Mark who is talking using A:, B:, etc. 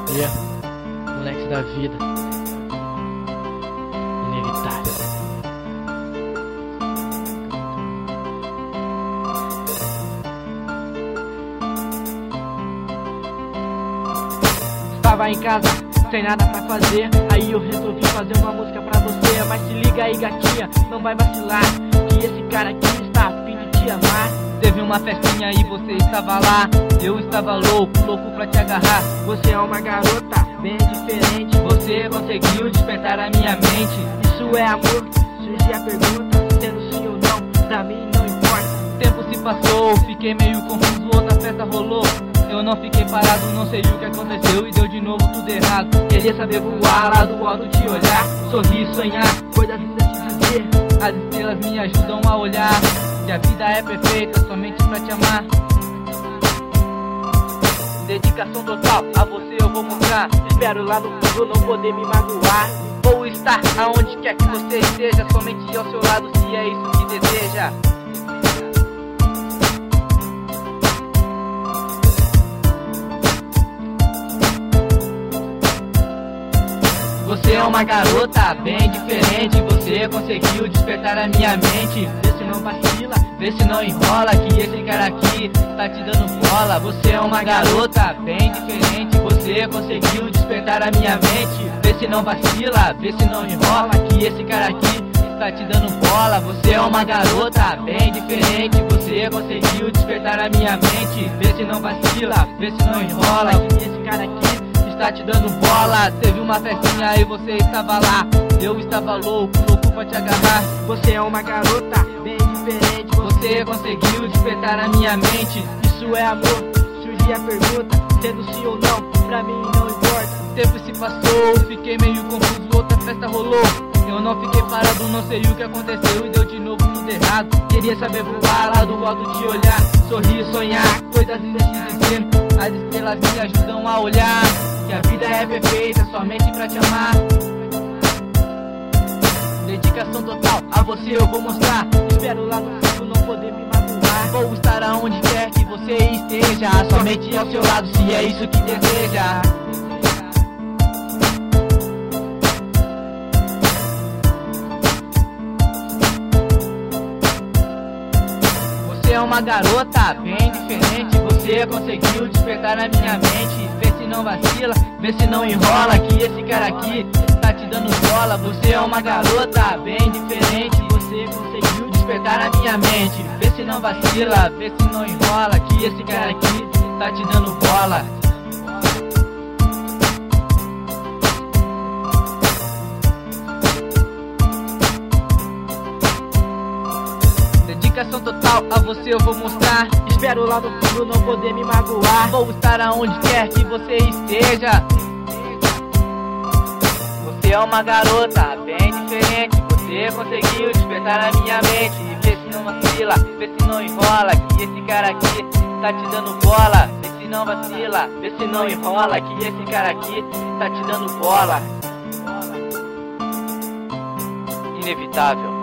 A: Moleque da vida, inevitável. Estava em casa, sem nada pra fazer, aí eu resolvi fazer uma música pra você. Mas se liga aí, gatinha, não vai vacilar, que esse cara aqui está a fim de te amar.
B: Teve uma festinha e você estava lá, eu estava louco pra te agarrar.
A: Você é uma garota bem diferente,
B: você conseguiu despertar a minha mente.
A: Isso é amor? Surge a pergunta, sendo sim ou não, pra mim não importa.
B: O tempo se passou, fiquei meio confuso, outra festa rolou. Eu não fiquei parado, não sei o que aconteceu e deu de novo tudo errado. Queria saber voar lá do alto, te olhar, sorrir, sonhar,
A: coisas lindas de dizer.
B: As estrelas me ajudam a olhar que a vida é perfeita somente pra te amar. Dedicação total, a você eu vou mostrar.
A: Espero lá no fundo não poder me magoar.
B: Vou estar aonde quer que você esteja, somente ao seu lado se é isso que deseja. Você é uma garota bem diferente, você conseguiu despertar a minha mente.
A: Vê se não vacila,
B: vê se não enrola, que esse cara aqui tá te dando bola. Você é uma garota bem diferente, você conseguiu despertar a minha mente. Vê se não vacila, vê se não enrola, que esse cara aqui tá te dando bola. Você é uma garota bem diferente, você conseguiu despertar a minha mente. Vê se não vacila, vê se não enrola,
A: que esse cara aqui
B: tá te dando bola. Teve uma festinha e você estava lá, eu estava louco pra te agarrar.
A: Você é uma garota bem diferente,
B: você conseguiu despertar a minha mente.
A: Isso é amor? Surge a pergunta, sendo sim ou não, pra mim não importa.
B: O tempo se passou, fiquei meio confuso, outra festa rolou. Eu não fiquei parado, não sei o que aconteceu e deu de novo tudo errado. Queria saber voar lá do alto, te olhar, sorrir, sonhar, coisas lindas de dizer. As estrelas me ajudam a olhar que a vida é perfeita somente pra te amar. Dedicação total, a você eu vou mostrar.
A: Espero lá no fundo não poder me magoar.
B: Vou estar aonde quer que você esteja, somente ao seu lado se é isso que deseja. Você é uma garota bem diferente, você conseguiu despertar a minha mente. Vê se não vacila, vê se não enrola, que esse cara aqui tá te dando bola. Você é uma garota bem diferente,
A: você conseguiu
B: despertar a minha mente. Vê se não vacila, vê se não enrola, que esse cara aqui tá te dando bola. Dedicação total, a você eu vou mostrar.
A: Espero lá no fundo não poder me magoar.
B: Vou estar aonde quer que você esteja. Você é uma garota bem diferente, você conseguiu despertar a minha mente. Vê se não vacila, vê se não enrola, que esse cara aqui tá te dando bola. Vê se não vacila, vê se não enrola, que esse cara aqui tá te dando bola. Inevitável.